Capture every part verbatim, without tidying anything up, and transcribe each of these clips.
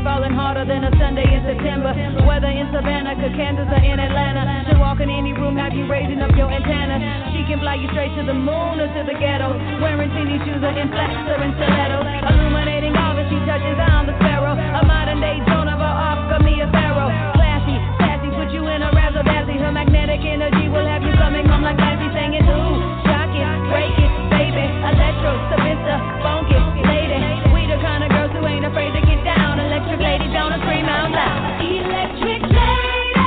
falling harder than a Sunday in September. Whether in Savannah, Kansas, or in Atlanta, she'll walk in any room, have you raising up your antenna. She can fly you straight to the moon or to the ghetto, wearing teeny shoes or in flats or in stilettos, illuminating all that she touches down the sparrow. A modern day Joan of Arc, or Mia Farrow. Classy, sassy, put you in a razzle dazzle. Her magnetic energy will have you coming home like Lassie, singing ooh, shock it, break it, baby. Electro, Savista, funky, lady. We the kind of girls who ain't afraid to get down. Electric lady, don't scream out loud. Electric lady.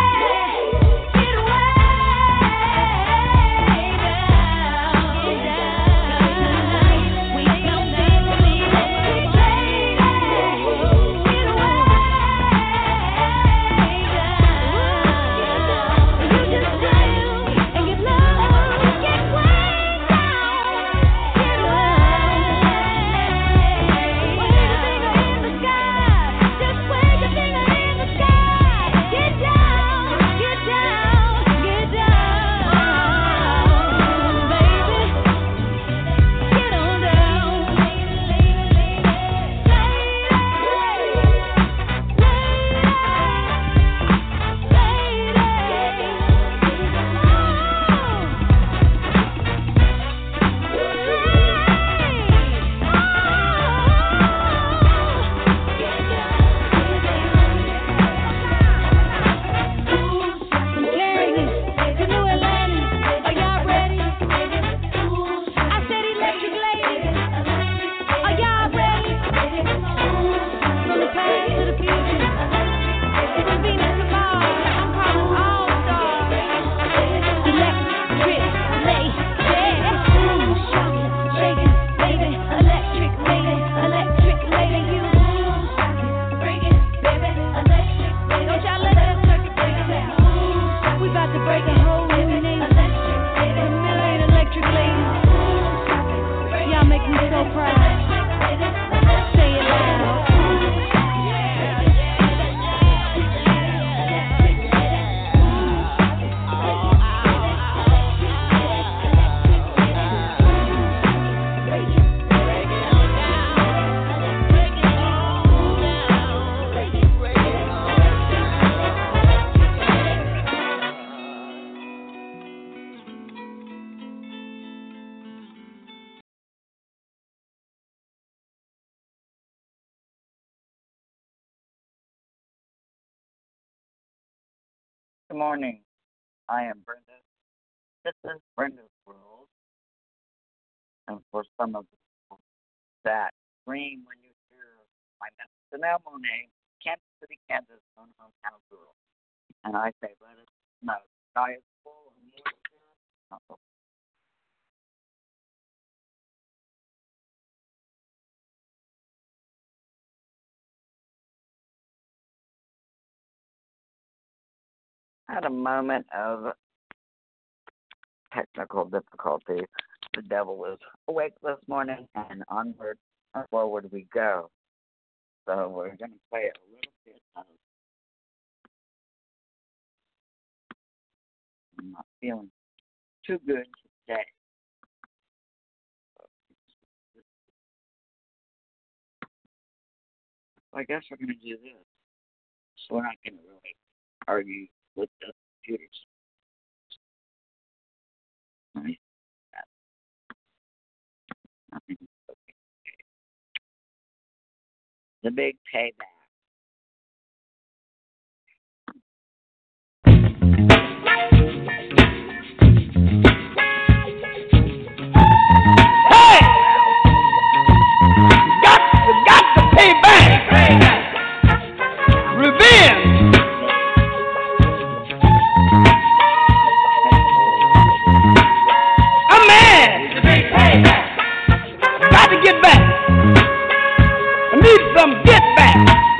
Good morning. I am Brenda. This is Brenda's World. And for some of you that scream when you hear my message, Janelle Monáe, Kansas City, Kansas, own hometown girl. And I say, let us know. The sky is full of moisture. Uh-oh. I had a moment of technical difficulty. The devil is awake this morning, and onward and forward we go. So we're going to play a little bit of. I'm not feeling too good today. So I guess we're going to do this. So we're not going to really argue with the computers. Right? The big payback. Hey! Got to, got to pay back. Revenge. A man. Got to get back. I need some get back.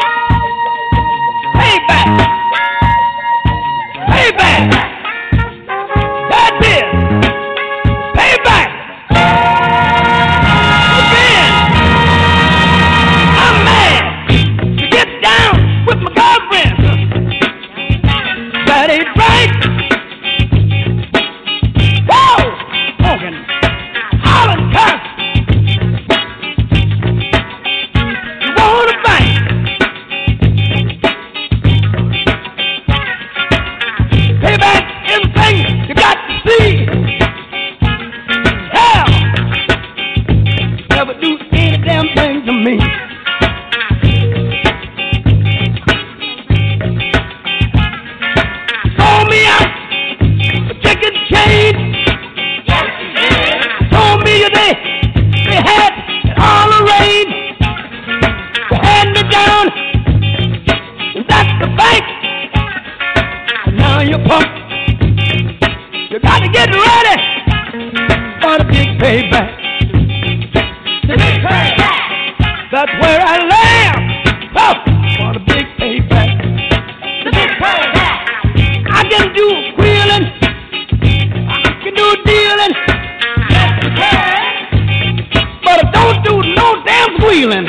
payback. The big payback. That's where I live. Oh, for the big payback. The big payback. I can do wheeling. I can do dealing. Yes, you can. But I don't do no damn squealing.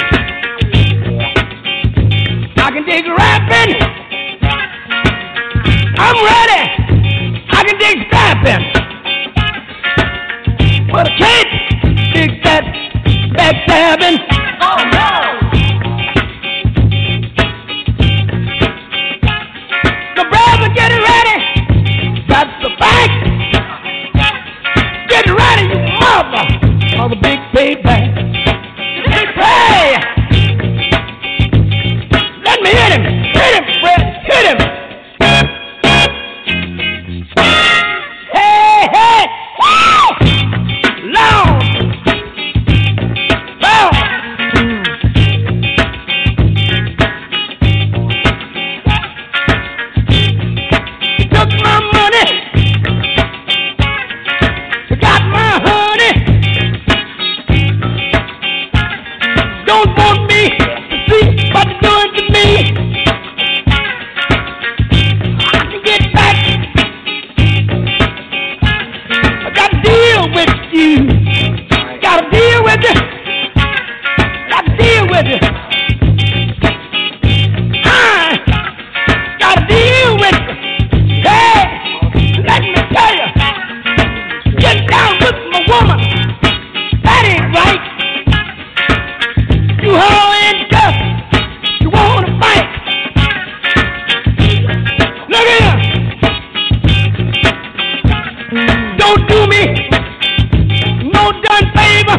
I can dig rapping. I'm ready. I can dig snapping. But I can't dig that backstabbing. Oh no! The brother getting ready. That's the bank. Get ready, you mother, for the big payback. The big pay. Let me hit him. Hit him, Fred. Hit him. Hey, hey. Woo! Long. Long. You took my money. You got my honey. Don't want me to see what you're doing to me. I can get back. I got to deal with you. Got to deal with you. Got to deal with you. I got to deal with you. Hey, let me tell you. Get down with my woman. That ain't right. You all in dust. You want to fight. Look here. Don't do me no done favor.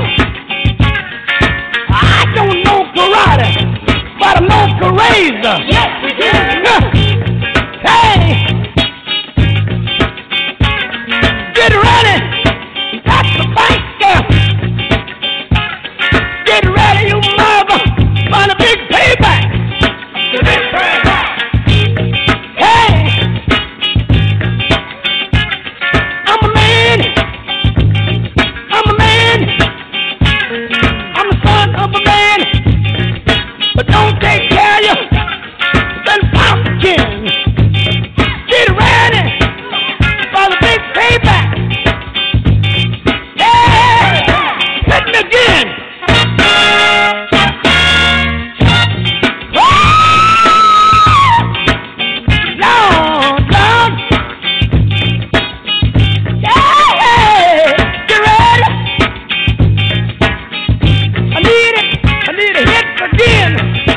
I don't know karate, but I know karate. Yes, we do. Hey, get ready. That's the banker. Get ready, you mother, for the big payback. The big payback. Hey, I'm a man. I'm a man. I'm the son of a man. But don't take care of you. Then pumpkin. Get ready for the big payback. Yeah, hit me again. Lord, Lord. Yeah, get ready. I need it. I need a hit again.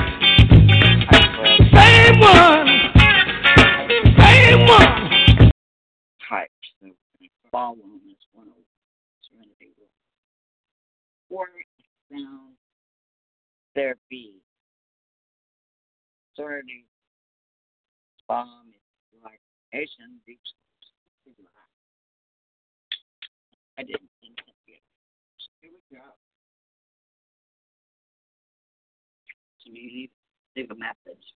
Same one. Same one. Types of follow on this one over Serenity Road. Or down there be Serenity bomb is like Asian deep. I didn't think that yet. Here we go. So you leave, leave a message.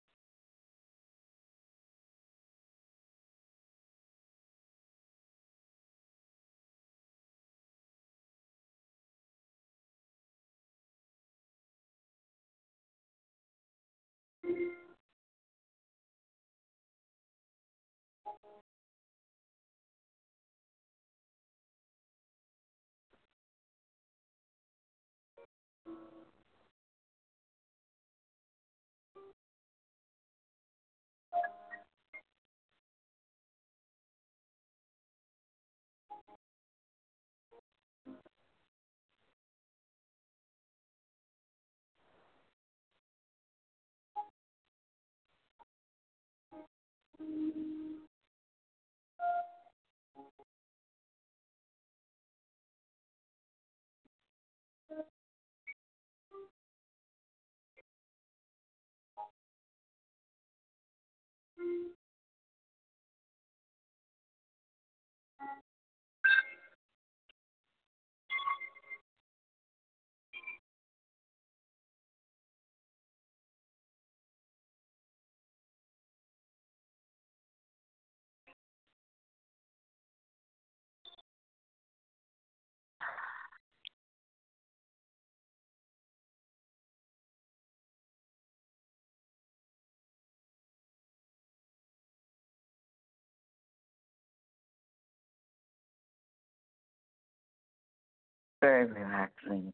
very relaxing.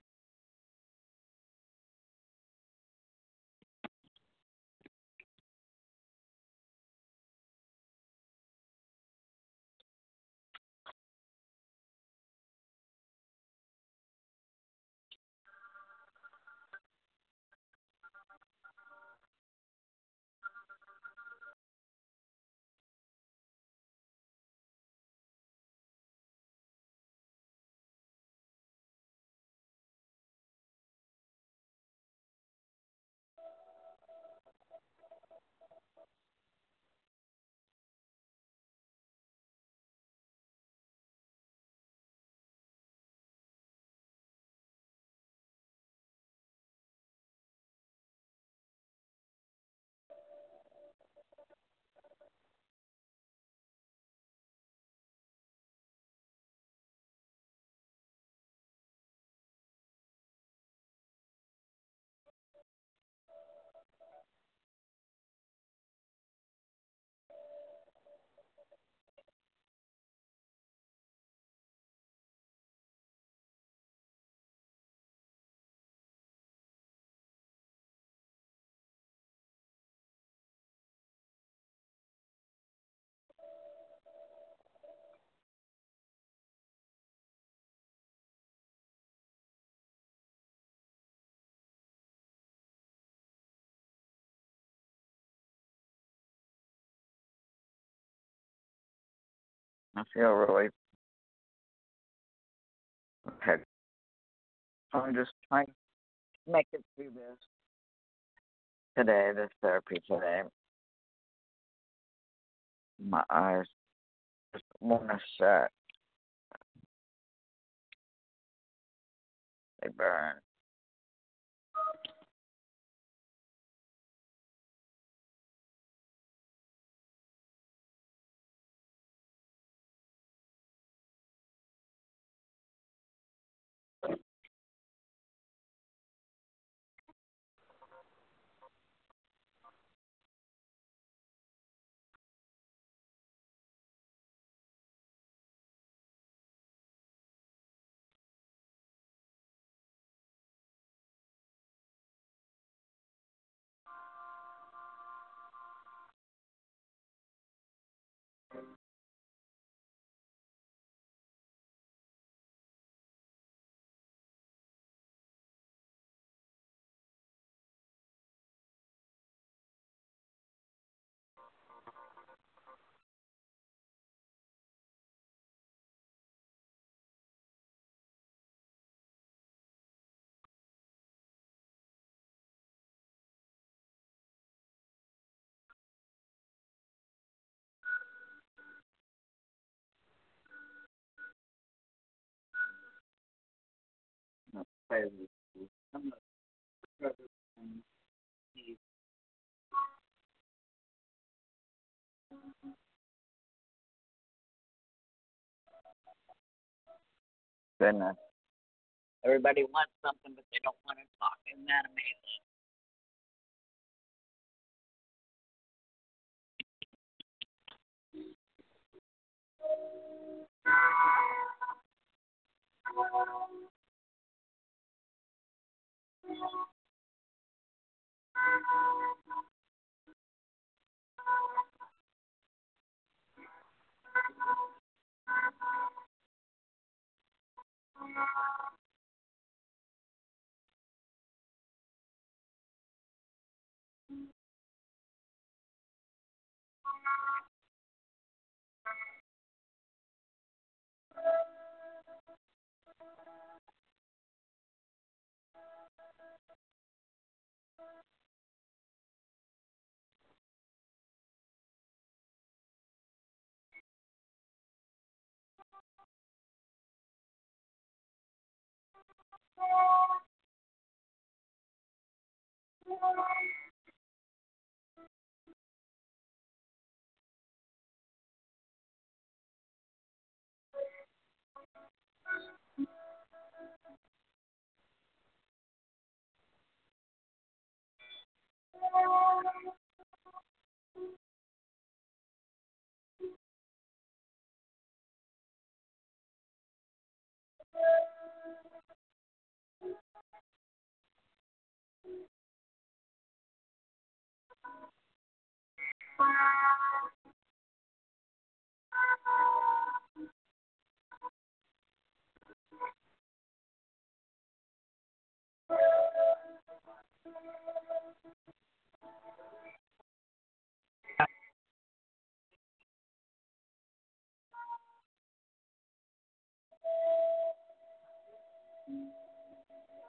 I feel really okay. I'm just trying to make it through this today, this therapy today. My eyes just want to shut. They burn. Goodness. Everybody wants something, but they don't want to talk. Isn't that amazing?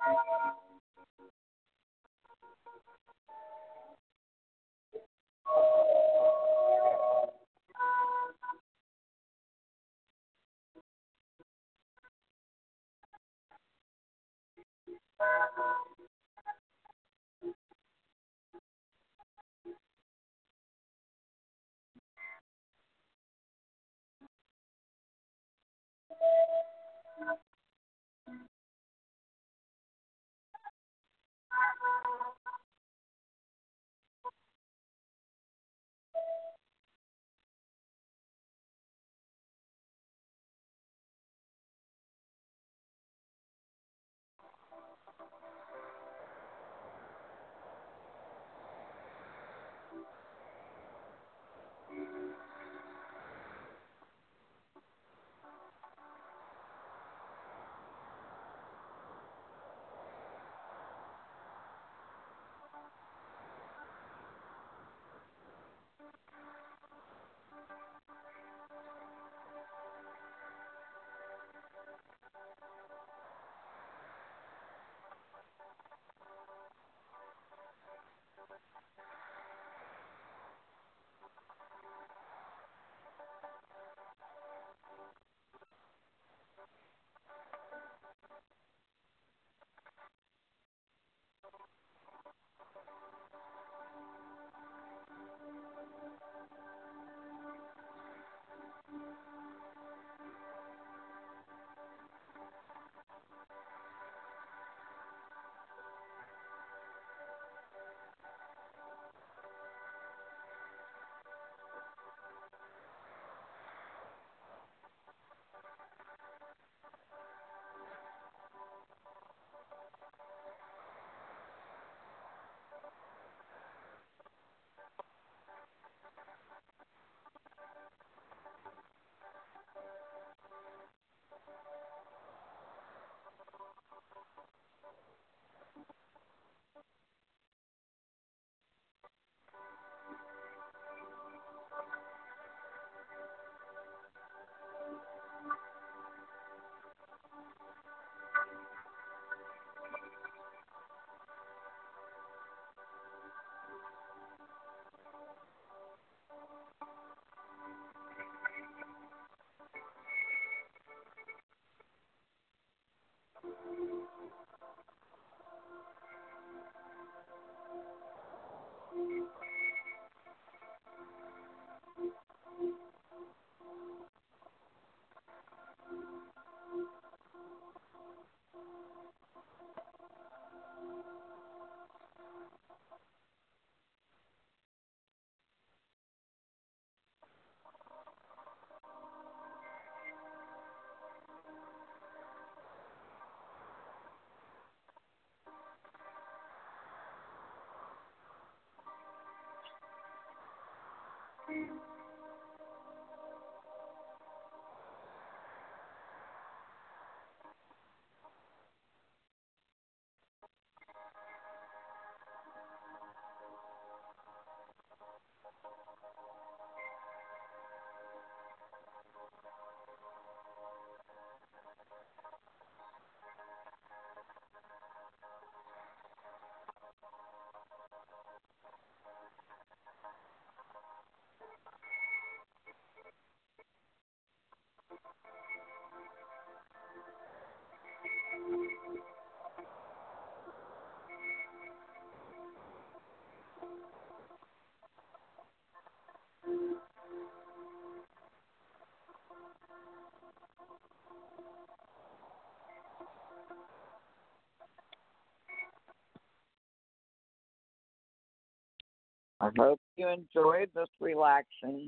I hope you enjoyed this relaxing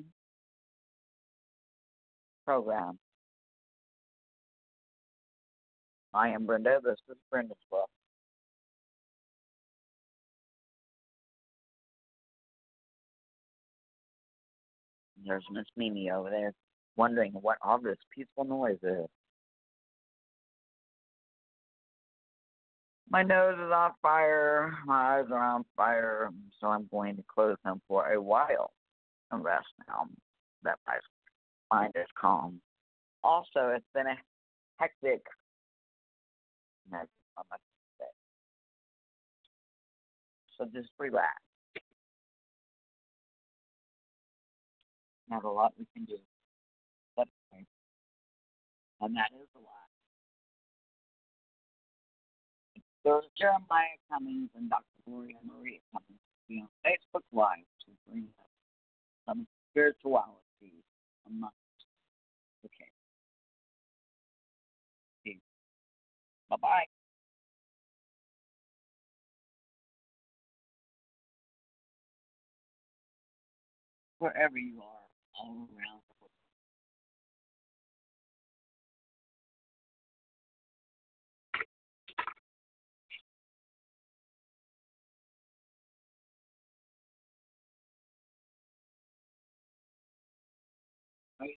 program. I am Brenda. This is Brenda's book. There's Miss Mimi over there wondering what all this peaceful noise is. My nose is on fire. My eyes are on fire. So I'm going to close them for a while and rest now that my mind is calm. Also, it's been a hectic night on my day. So just relax. Not a lot we can do. But, and that is a lot. There's Jeremiah Cummings and Doctor Gloria Marie Cummings be on Facebook Live to bring up some spirituality amongst the kids. Okay. Bye-bye. Wherever you are, all around.